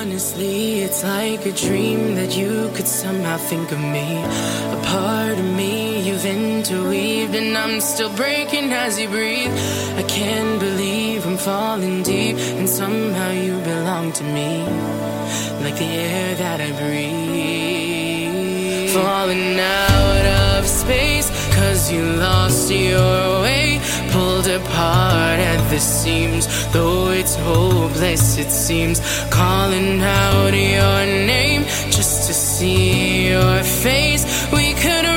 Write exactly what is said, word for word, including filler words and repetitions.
Honestly, it's like a dream that you could somehow think of me. A part of me you've interweaved, and I'm still breaking as you breathe. I can't believe I'm falling deep, and somehow you belong to me, like the air that I breathe. Falling out of space, cause you lost your way. Pulled apart at the seams, though it's hopeless it seems. Calling out your name just to see your face. We could